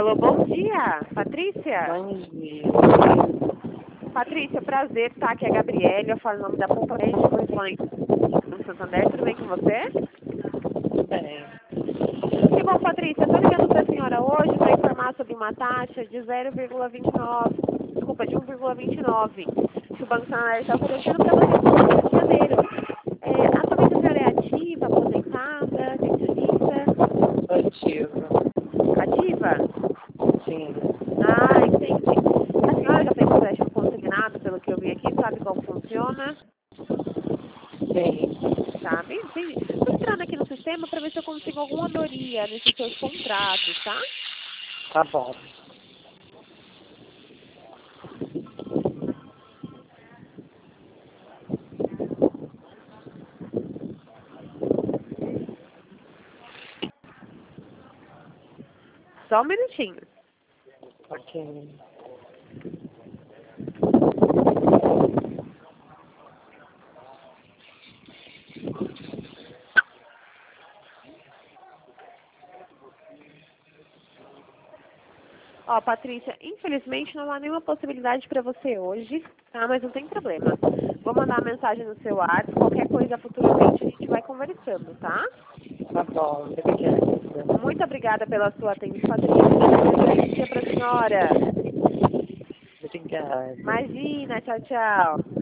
Alô, bom dia, Patrícia? Bom dia. Patrícia, prazer, tá? Aqui é a Gabriele, eu falo o nome da companhia de correspondente do Santander, tudo bem com você? Bem, Que bom, Patrícia, eu tô ligando pra senhora hoje para informar sobre uma taxa de 0,29, desculpa, de 1,29, que o Banco Santander está oferecendo para você no mês de janeiro. Atualmente a senhora é ativa, aposentada, pensionista, ativa. ativa? Sim. Ah, entendi. A senhora já fez empréstimo consignado, pelo que eu vi aqui, sabe como funciona? Sim. Sabe? Entendi. Estou entrando aqui no sistema para ver se eu consigo alguma melhoria nesses seus contratos, tá? Tá bom. Só um minutinho. Ok. Ó, Patrícia, infelizmente não há nenhuma possibilidade para você hoje, tá? Mas não tem problema. Vou mandar uma mensagem no seu WhatsApp, qualquer coisa futuramente a gente vai conversando, tá? Tá bom. Obrigada. Muito obrigada pela sua atenção, Patrícia. Um excelente dia para a senhora. Obrigada. Imagina, tchau, tchau.